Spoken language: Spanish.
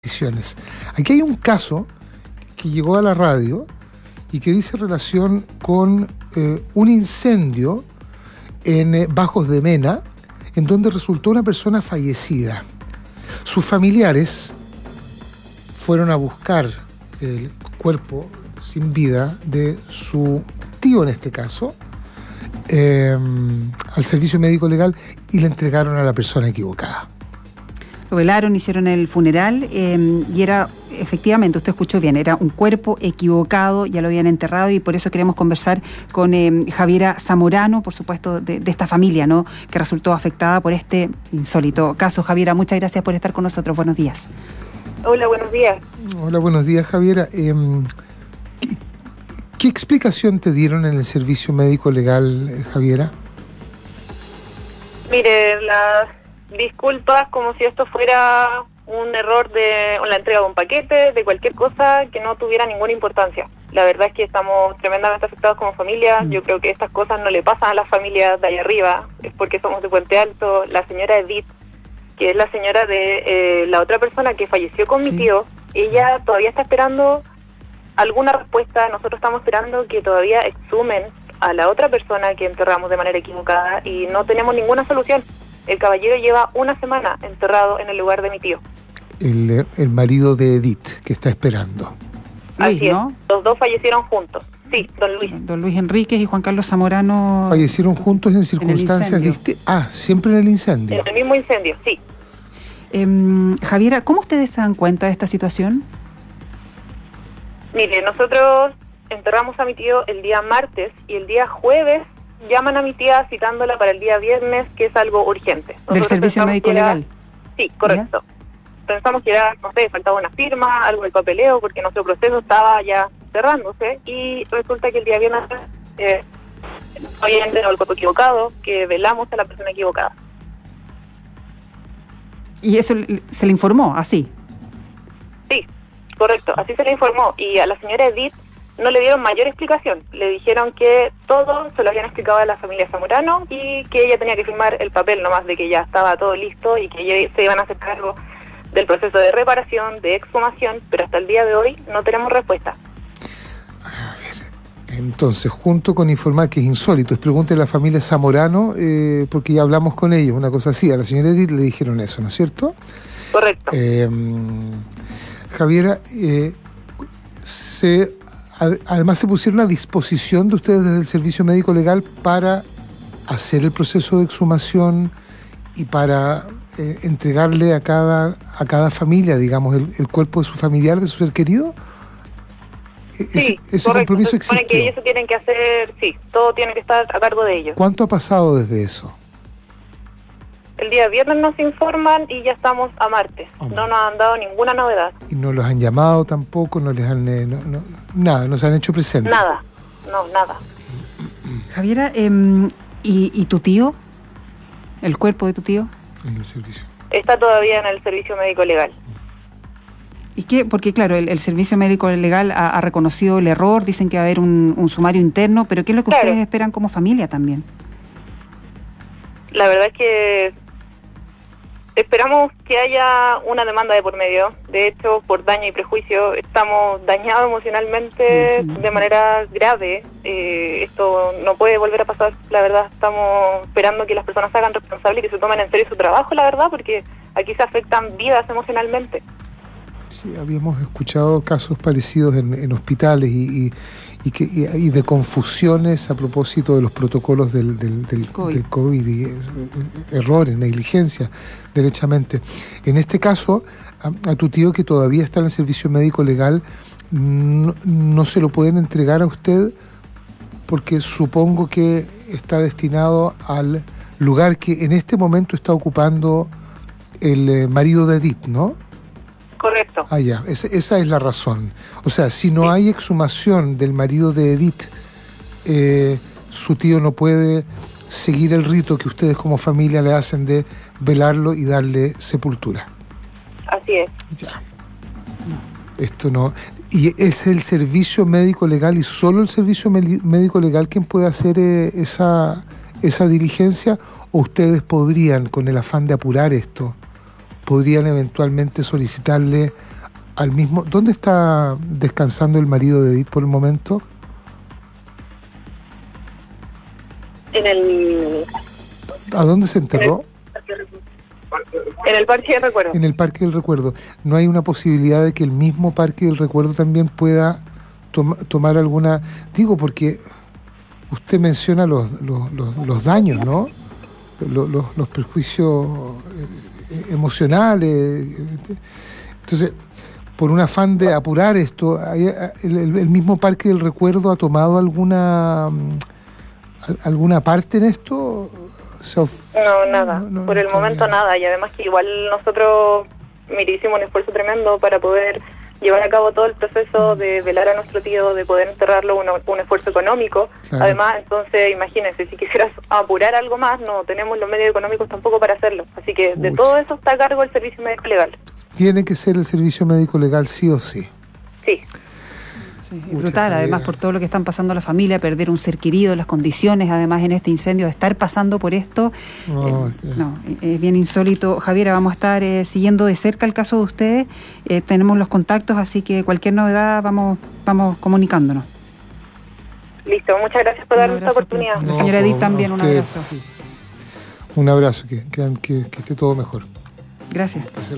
decisiones. Aquí hay un caso que llegó a la radio y que dice relación con un incendio en Bajos de Mena, en donde resultó una persona fallecida. Sus familiares fueron a buscar el cuerpo sin vida de su tío, en este caso, al servicio médico legal, y le entregaron a la persona equivocada. Lo velaron, hicieron el funeral y era, efectivamente, usted escuchó bien, era un cuerpo equivocado, ya lo habían enterrado, y por eso queremos conversar con Javiera Zamorano, por supuesto, de esta familia, ¿no?, que resultó afectada por este insólito caso. Javiera, muchas gracias por estar con nosotros. Buenos días. Hola, buenos días. Hola, buenos días, Javiera. ¿Qué explicación te dieron en el servicio médico legal, Javiera? Mire, las disculpas como si esto fuera un error de la entrega de un paquete, de cualquier cosa que no tuviera ninguna importancia. La verdad es que estamos tremendamente afectados como familia. Yo creo que estas cosas no le pasan a las familias de allá arriba, es porque somos de Puente Alto. La señora Edith, que es la señora de la otra persona que falleció con mi tío, ella todavía está esperando alguna respuesta. Nosotros estamos esperando que todavía exhumen a la otra persona que enterramos de manera equivocada y no tenemos ninguna solución. El caballero lleva una semana enterrado en el lugar de mi tío. El marido de Edith, que está esperando. Luis, así ¿no? Es. Los dos fallecieron juntos. Sí, don Luis. Don Luis Enríquez y Juan Carlos Zamorano. Fallecieron juntos en circunstancias distintas. Ah, siempre en el incendio. En el mismo incendio, sí. Javiera, ¿cómo ustedes se dan cuenta de esta situación? Mire, nosotros enterramos a mi tío el día martes y el día jueves llaman a mi tía citándola para el día viernes, que es algo urgente. ¿Del servicio médico legal? Sí, correcto. Pensamos que era, no sé, faltaba una firma, algo del papeleo, porque nuestro proceso estaba ya cerrándose, y resulta que el día viernes había enterado el cuerpo equivocado, que velamos a la persona equivocada. ¿Y eso se le informó así? Sí, correcto, así se le informó, y a la señora Edith no le dieron mayor explicación. Le dijeron que todo se lo habían explicado a la familia Zamorano y que ella tenía que firmar el papel nomás de que ya estaba todo listo y que se iban a hacer cargo del proceso de reparación, de exhumación, pero hasta el día de hoy no tenemos respuesta. A ver, entonces, junto con informar que es insólito, es pregunta de la familia Zamorano, porque ya hablamos con ellos, una cosa así. A la señora Edith le dijeron eso, ¿no es cierto? Correcto. Javiera, además se pusieron a disposición de ustedes desde el servicio médico legal para hacer el proceso de exhumación y para entregarle a cada familia, digamos, el cuerpo de su familiar, de su ser querido. Sí, ese correcto. compromiso Se supone existe. que ellos tienen que hacer, sí, todo tiene que estar a cargo de ellos. ¿Cuánto ha pasado desde eso? El día viernes nos informan y ya estamos a martes. No nos han dado ninguna novedad. Y no los han llamado tampoco, no les han nada, no se han hecho presentes. Nada, no, nada. Javiera, ¿y tu tío? ¿El cuerpo de tu tío? En el servicio. Está todavía en el servicio médico legal. ¿Y qué? Porque claro, el servicio médico legal ha reconocido el error, dicen que va a haber un sumario interno, pero ¿qué es lo que ustedes esperan como familia también? La verdad es que esperamos que haya una demanda de por medio. De hecho, por daño y prejuicio, estamos dañados emocionalmente de manera grave. Esto no puede volver a pasar. La verdad, estamos esperando que las personas se hagan responsables y que se tomen en serio su trabajo, la verdad, porque aquí se afectan vidas emocionalmente. Sí, habíamos escuchado casos parecidos en hospitales y de confusiones a propósito de los protocolos del COVID y errores, negligencia, derechamente. En este caso, a tu tío, que todavía está en el servicio médico legal, no se lo pueden entregar a usted porque supongo que está destinado al lugar que en este momento está ocupando el marido de Edith, ¿no? Correcto. Ah, ya, esa es la razón. O sea, si no hay exhumación del marido de Edith, su tío no puede seguir el rito que ustedes como familia le hacen de velarlo y darle sepultura. Así es. Ya. Esto no. Y es el servicio médico legal y solo el servicio médico legal quien puede hacer esa diligencia, o ustedes podrían, con el afán de apurar esto, podrían eventualmente solicitarle ¿Dónde está descansando el marido de Edith por el momento? ¿A dónde se enterró? En el Parque del Recuerdo. En el Parque del Recuerdo. ¿No hay una posibilidad de que el mismo Parque del Recuerdo también pueda tomar alguna... Digo, porque usted menciona los daños, ¿no? Los perjuicios emocionales. Entonces, por un afán de apurar esto, el mismo Parque del Recuerdo ha tomado alguna parte en esto. No, nada. Por el momento nada. Y además que igual nosotros hicimos un esfuerzo tremendo para poder llevar a cabo todo el proceso de velar a nuestro tío, de poder enterrarlo, un esfuerzo económico. Claro. Además, entonces, imagínense, si quisieras apurar algo más, no tenemos los medios económicos tampoco para hacerlo. Así que de todo eso está a cargo el servicio médico legal. Tiene que ser el servicio médico legal sí o sí. Sí. Sí, brutal, además por todo lo que están pasando la familia, perder un ser querido, las condiciones, además en este incendio, de estar pasando por esto, es bien insólito. Javiera, vamos a estar siguiendo de cerca el caso de ustedes, tenemos los contactos, así que cualquier novedad vamos comunicándonos. Listo, muchas gracias por darnos esta oportunidad. La señora Edith también, un abrazo. Un abrazo, que esté todo mejor. Gracias.